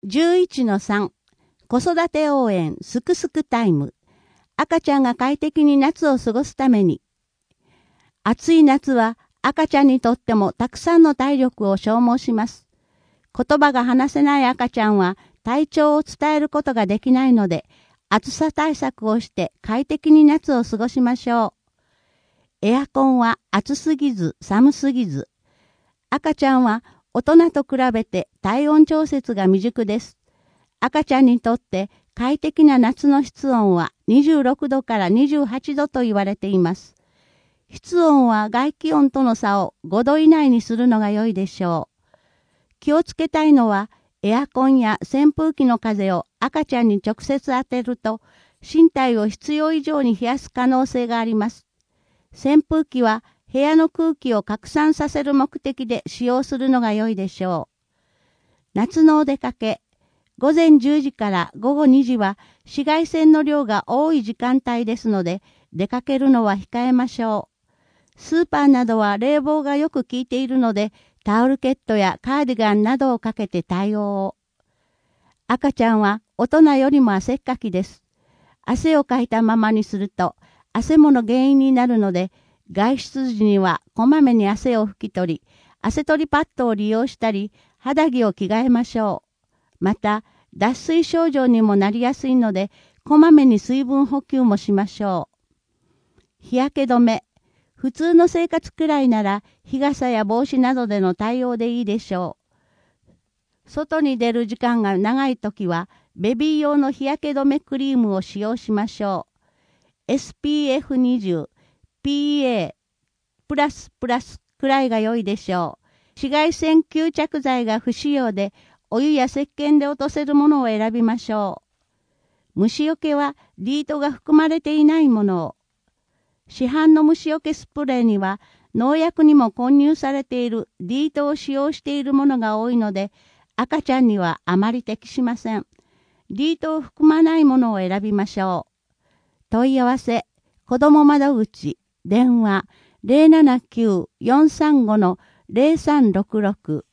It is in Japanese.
11-3 子育て応援すくすくタイム。赤ちゃんが快適に夏を過ごすために。暑い夏は赤ちゃんにとってもたくさんの体力を消耗します。言葉が話せない赤ちゃんは体調を伝えることができないので、暑さ対策をして快適に夏を過ごしましょう。エアコンは暑すぎず寒すぎず。赤ちゃんは大人と比べて体温調節が未熟です。赤ちゃんにとって快適な夏の室温は26度から28度と言われています。室温は外気温との差を5度以内にするのが良いでしょう。気をつけたいのは、エアコンや扇風機の風を赤ちゃんに直接当てると、身体を必要以上に冷やす可能性があります。扇風機は部屋の空気を拡散させる目的で使用するのが良いでしょう。夏のお出かけ、午前10時から午後2時は紫外線の量が多い時間帯ですので、出かけるのは控えましょう。スーパーなどは冷房がよく効いているので、タオルケットやカーディガンなどをかけて対応を。赤ちゃんは大人よりも汗っかきです。汗をかいたままにすると、汗もの原因になるので、外出時にはこまめに汗を拭き取り、汗取りパッドを利用したり、肌着を着替えましょう。また、脱水症状にもなりやすいので、こまめに水分補給もしましょう。日焼け止め。普通の生活くらいなら、日傘や帽子などでの対応でいいでしょう。外に出る時間が長いときは、ベビー用の日焼け止めクリームを使用しましょう。SPF20、PA++++ くらいが良いでしょう。紫外線吸着剤が不使用で、お湯や石鹸で落とせるものを選びましょう。虫除けはディートが含まれていないものを。市販の虫除けスプレーには農薬にも混入されているディートを使用しているものが多いので、赤ちゃんにはあまり適しません。ディートを含まないものを選びましょう。問い合わせ、子ども窓口、電話 079-435-0366